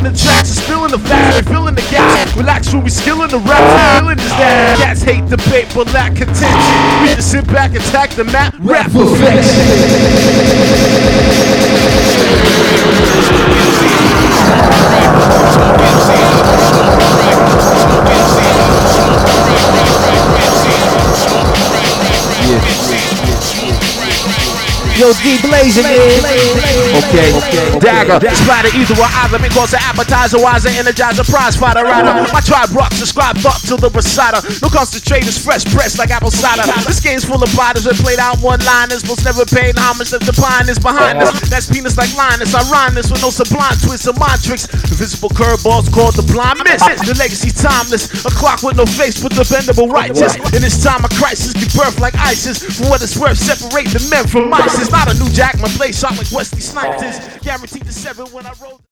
Killing the tracks and spilling the facts. We're filling the gaps. Relax when we skilling the raps. Feeling this that. Cats hate debate but lack contention. We just sit back and attack the map. Rap Yo, D blazing, Okay. Dagger, splatter either or either. Me cause an appetizer, wiser, energizer, prize fighter, rider. My tribe rocks, describe thought to the reciter. No concentrators, fresh press like apple cider. This game's full of biters that played out one-liners. Most never paid homage if the pine is behind us. That's penis like Linus. I rhyme this with no sublime twists or mind tricks. Invisible curveballs called the blind miss. The legacy's timeless. A clock with no face but dependable righteous. In this time of crisis, give birth like ISIS. For what it's worth, separate the men from mice. It's not a new Jack, my play shot like Wesley Snipes is. Guaranteed to 7 when I roll.